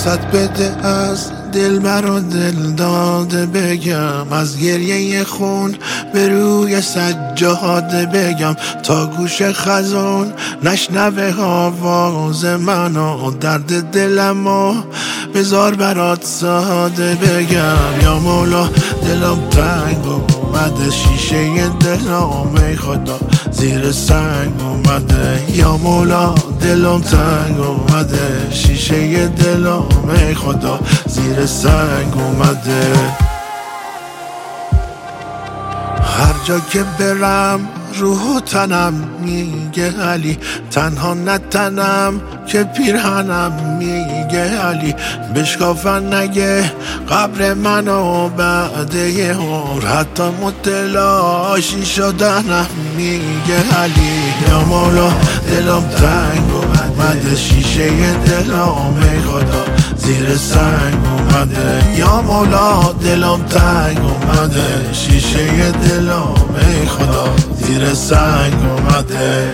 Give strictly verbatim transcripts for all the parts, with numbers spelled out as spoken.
فرصت بده از دل برا دل داده بگم، از گریه خون به روی سجاده بگم، تا گوش خزان نشنوه آواز منو، درد دلمو بذار برات ساده بگم. یا مولا دلم تنگ اومده، شیشه دلم ای خدا زیر سنگ اومده. یا مولا دلم تنگ اومده، شیشه دلم ای خدا زیر سنگ اومده. هر جا که برم روح و تنم میگه علی، تنها نتنم که پیرهنم میگه علی. بشکافن نگه قبر منو بعد یه عمر، حتی متلاشی شدنم میگه علی. یا مولا دلم تنگ اومده، شیشه دلم ای خدا زیر سنگ اومده. یا مولا دلم تنگ اومده، شیشه دلم ای خدا زیر سنگ اومده.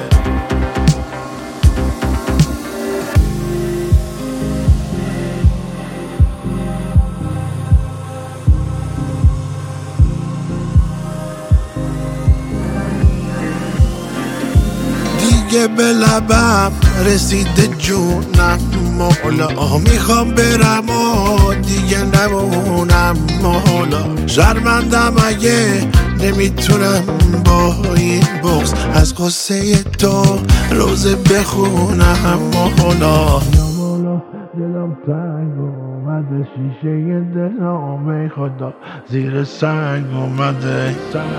دیگه به لبم رسیده جونم مولا، میخوام برم و دیگه نمونم مولا. شرمندم اگه نمیتونم با این بغض از قصه تو روزه بخونم مولا. یا مولا دلم تنگ اومده، شیشه دلم ای خدا زیر سنگ اومده.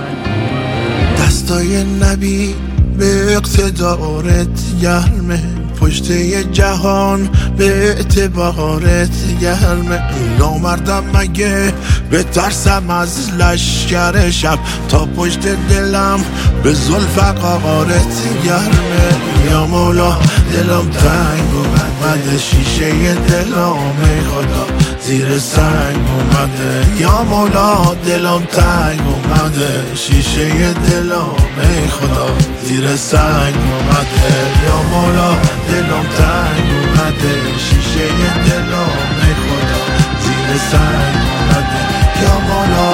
دستای نبی به اقتدارت گرمه، پشته جهان به اعتبارت گرمه. نامردم مگه به ترسم از لشکر شب، تا پشت دلم به زلف قارت گرمه. یا مولا دلم تنگ اومده، شیشه دلم ای خدا زیر سنگ اومده. یا مولا دلم تنگ اومده، شیشه دلم ای خدا زیر سنگ اومده. یا مولا دلم تنگ اومده، شیشه دلم ای خدا زیر سنگ اومده. یا مولا